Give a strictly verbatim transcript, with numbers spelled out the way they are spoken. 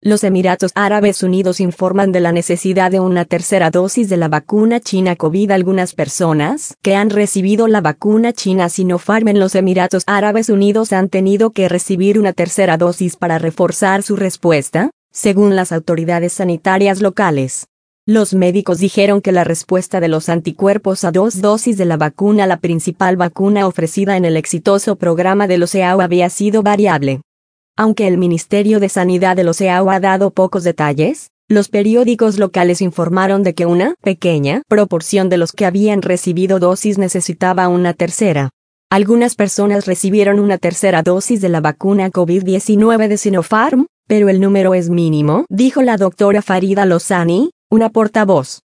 Los Emiratos Árabes Unidos informan de la necesidad de una tercera dosis de la vacuna china COVID. Algunas personas que han recibido la vacuna china Sinopharm en los Emiratos Árabes Unidos han tenido que recibir una tercera dosis para reforzar su respuesta, según las autoridades sanitarias locales. Los médicos dijeron que la respuesta de los anticuerpos a dos dosis de la vacuna, la principal vacuna ofrecida en el exitoso programa de los E A U, había sido variable. Aunque el Ministerio de Sanidad de los E A U ha dado pocos detalles, los periódicos locales informaron de que una pequeña proporción de los que habían recibido dosis necesitaba una tercera. Algunas personas recibieron una tercera dosis de la vacuna COVID diecinueve de Sinopharm, pero el número es mínimo, dijo la doctora Farida Lozani, una portavoz.